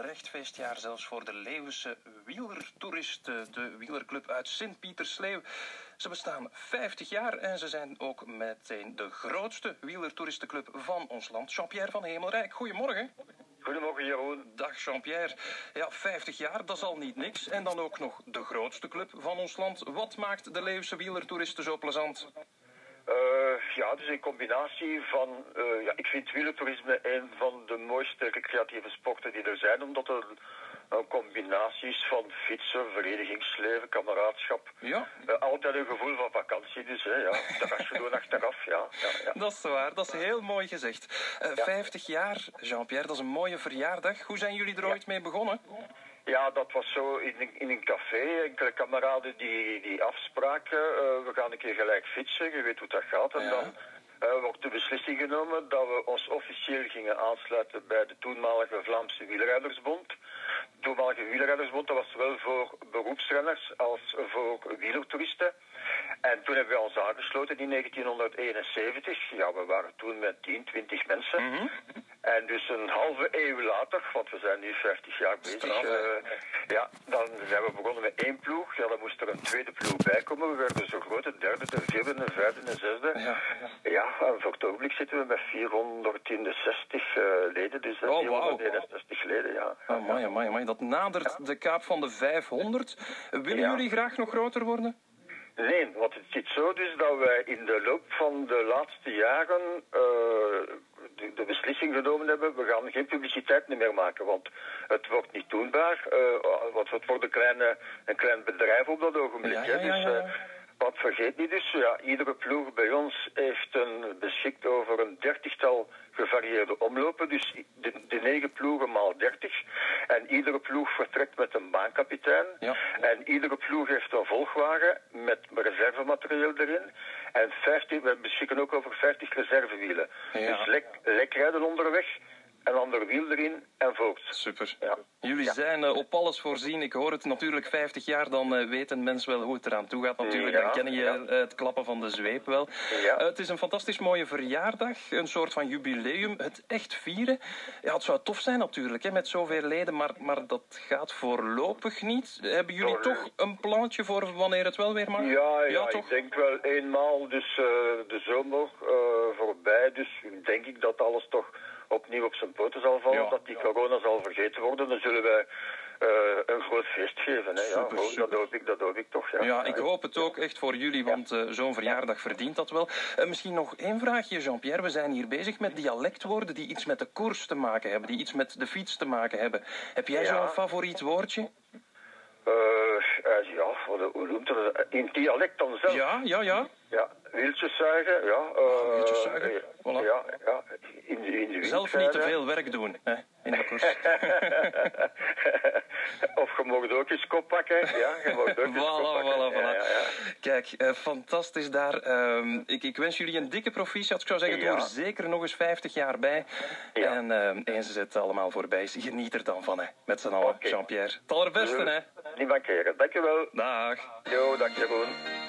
terecht feestjaar zelfs voor de Leeuwense wielertoeristen, de wielerclub uit Sint-Pietersleeuw. Ze bestaan 50 jaar en ze zijn ook meteen de grootste wielertoeristenclub van ons land. Jean-Pierre van Hemelrijk, goedemorgen. Goedemorgen, Jeroen. Dag Jean-Pierre. Ja, 50 jaar, dat is al niet niks. En dan ook nog de grootste club van ons land. Wat maakt de Leeuwse wielertoeristen zo plezant? Dus een combinatie van... ik vind wielertoerisme een van de mooiste recreatieve sporten die er zijn, omdat er een combinatie is van fietsen, verenigingsleven, kameraadschap. Ja. Altijd een gevoel van vakantie, dus terrasje doen achteraf, ja. Dat is waar, dat is heel mooi gezegd. 50 jaar, Jean-Pierre, dat is een mooie verjaardag. Hoe zijn jullie er ooit mee begonnen? Ja, dat was zo in een café. Enkele kameraden die afspraken. We gaan een keer gelijk fietsen, je weet hoe dat gaat. En dan wordt de beslissing genomen dat we ons officieel gingen aansluiten bij de toenmalige Vlaamse Wielrijdersbond. De toenmalige Wielrijdersbond, dat was zowel voor beroepsrenners als voor wielertoeristen. En toen hebben we ons aangesloten in 1971. Ja, we waren toen met 10, 20 mensen. Mm-hmm. En dus een halve eeuw later, want we zijn nu 50 jaar bezig, dan zijn we begonnen met 1 ploeg. Ja, dan moest er een tweede ploeg bij komen. We werden zo groot, een derde, een vierde, een vijfde, een zesde. En voor het ogenblik zitten we met 460 leden, dus 461 leden, ja. Amai. Dat nadert de kaap van de 500. Willen jullie graag nog groter worden? Nee, want het zit zo dus dat wij in de loop van de laatste jaren de beslissing genomen hebben, we gaan geen publiciteit meer maken, want het wordt niet doenbaar. Want het wordt een klein bedrijf op dat ogenblik. Want vergeet niet dus, iedere ploeg bij ons heeft beschikt over een 30-tal gevarieerde omlopen. Dus de 9 ploegen maal 30. En iedere ploeg vertrekt met een baankapitein. Ja. En iedere ploeg heeft een volgwagen met reservematerieel erin. En we beschikken ook over 50 reservewielen. Ja. Dus lek rijden onderweg. Een ander wiel erin en voort. Super. Ja. Jullie zijn op alles voorzien. Ik hoor het natuurlijk 50 jaar, dan weten mensen wel hoe het eraan toe gaat natuurlijk. Dan kennen je het klappen van de zweep wel. Ja. Het is een fantastisch mooie verjaardag, een soort van jubileum. Het echt vieren. Ja, het zou tof zijn natuurlijk, hè, met zoveel leden, maar dat gaat voorlopig niet. Hebben jullie toch een plannetje voor wanneer het wel weer mag? Ja, toch? Ik denk wel eenmaal, dus de zomer voorbij. Dus denk ik dat alles toch opnieuw op zijn poten zal vallen, dat die corona zal vergeten worden, dan zullen wij een groot feest geven. Hè? Super. Dat hoop ik toch. Ja, ik hoop het ook echt voor jullie, want zo'n verjaardag verdient dat wel. Misschien nog één vraagje, Jean-Pierre. We zijn hier bezig met dialectwoorden die iets met de koers te maken hebben, die iets met de fiets te maken hebben. Heb jij zo'n favoriet woordje? Hoe noemt het? In dialect dan zelf? Ja. Ja, wieltjes zuigen, wieltjes zuigen, voilà. Ja. In de zelf niet te veel werk doen, hè, in de koers. Of je mag ook eens kop pakken. Ja, je mag ook eens kop pakken. Voilà. Kijk, fantastisch daar. Ik wens jullie een dikke proficiat. Ik zou zeggen, doe er zeker nog eens 50 jaar bij. Ja. En eens het allemaal voorbij is, geniet er dan van, hè. Met z'n allen, Jean-Pierre. Het allerbeste, hè. Niet mankeren. Dankjewel. Dag. Jo, dag Jeroen.